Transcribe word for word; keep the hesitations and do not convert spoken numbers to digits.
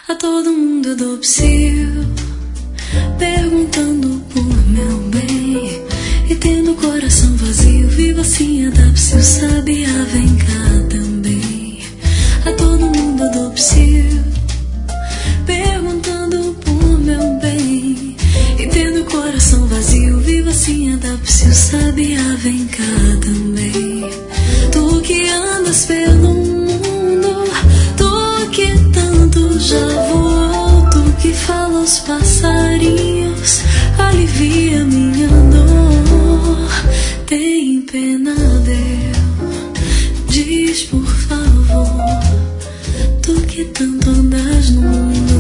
A todo mundo eu dou psiu, perguntando por meu bem. E tendo o coração vazio, vivo assim a dar psiu, sabia, vem cá também. A todo mundo eu dou psiu, perguntando por meu bem. E tendo o coração vazio, vivo assim a dar psiu, sabia, vem cá também. Tu que andas pelo mundo, tu que tanto já voou, tu que fala aos passarinhos, alivia minha dor. Tem pena deu, diz por favor, tu que tanto andas no mundo.